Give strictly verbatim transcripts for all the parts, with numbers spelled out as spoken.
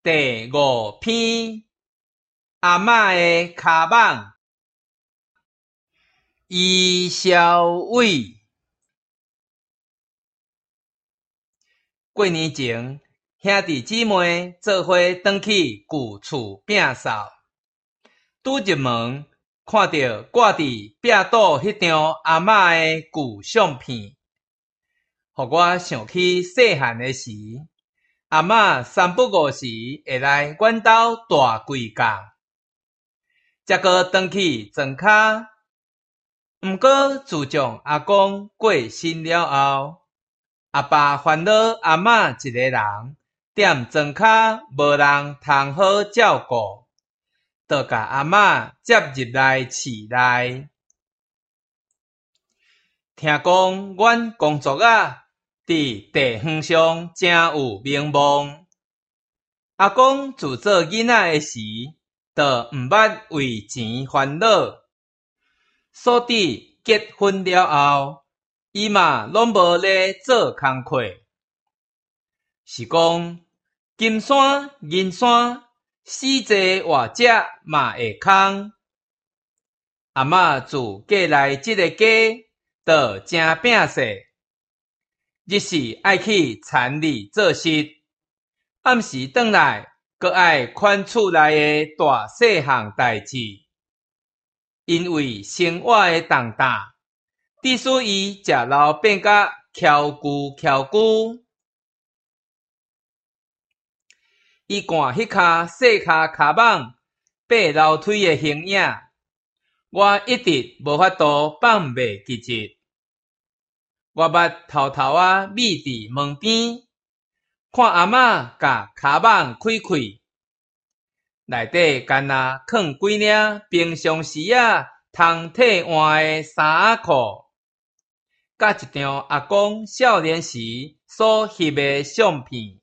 第五篇，阿嬷的骹蠓。伊消伟。过年前，兄弟姊妹做伙转去旧厝摒扫，拄入门，看到挂伫壁倒迄张阿嬷的旧相片，互我想起细汉的时，阿嬷三不五时会来阮兜住几工，才搁转去庄脚。毋过自从阿公过身了后，阿爸烦恼阿嬷一个人踮庄脚，无人通好照顾，就甲阿嬷接入来厝内。听讲阮工作啊，伫地方上真有名望。阿公自做囡仔的时，就毋捌为钱烦恼，所以结婚了后，伊嘛拢无咧做工课。是讲金山银山，死济活者嘛会空。阿嬷自嫁来即个家，就真拼势，日时爱去田里做事，暗时转来阁爱看厝内的大细项代志。因为生活的重担，致使伊食老变甲翘骨翘骨。伊看迄骹细骹骹蠓爬楼梯的形影，我一直无法度放袂记忆。我捌偷偷啊眯伫门边，看阿嬷甲骹蠓开开，内底干那藏几领平常时啊通替换的衫仔裤，甲一张阿公少年时所翕的相片。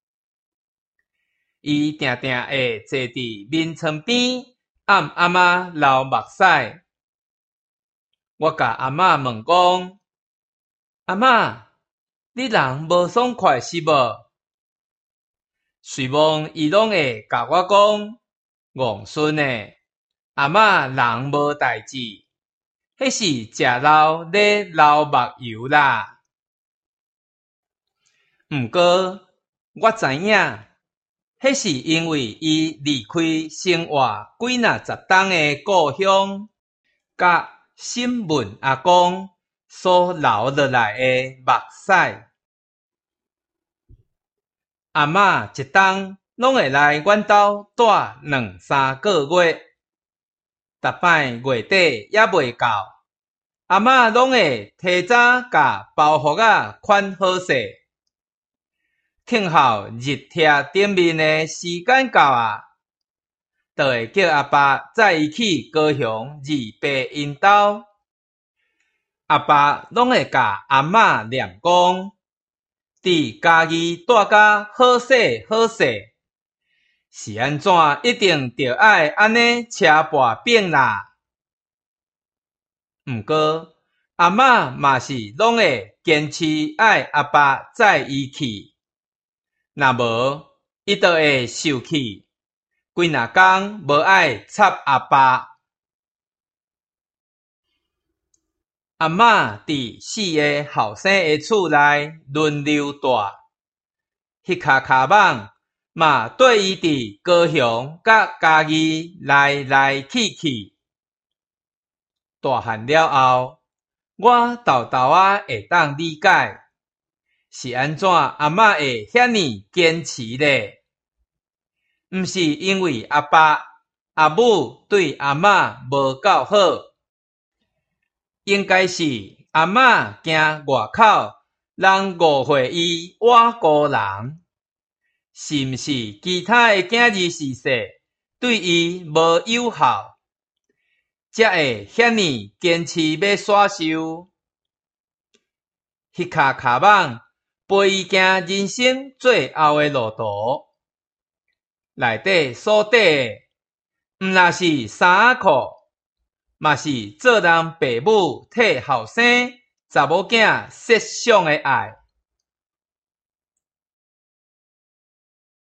伊定定会坐伫眠床边，按阿嬷流目屎。我甲阿嬷问讲：阿嬷，你人无爽快是无？随望伊拢会甲我讲：戆孙诶，阿嬷人无代志，迄是食老咧流目油啦。毋过我知影，迄是因为伊离开生活几若十冬的故乡，甲审问阿公所流落来的目屎。阿嬷一冬拢会来阮兜住两三个月，逐摆月底也未到，阿嬷拢会提早甲包袱仔款好势。听候日贴顶面的时间到啊，就会叫阿爸载伊去高雄二伯因兜。阿爸拢会甲阿嬷念讲，伫家己住甲好势好势，是安怎一定着爱安尼车跋柄啦。毋过阿嬷嘛是拢会坚持爱阿爸载伊去。若无，伊就会受气，规若工无爱插阿爸。阿嬷伫四个后生的厝内轮流住，迄骹骹蠓嘛对伊伫高雄甲家己来来去去。大汉了后，我豆豆啊会当理解。是安怎阿嬷会遐尼坚持咧？毋是因为阿爸阿母对阿嬷无够好，应该是阿嬷惊外口人误会伊我孤人，是毋是其他的囝儿媳妇对伊无友好，才会遐尼坚持要煞受？迄骹骹蠓陪伊行人生最后的路途，内底所底的，毋若是衫仔裤，嘛是做人爸母替后生查某囝设想的爱。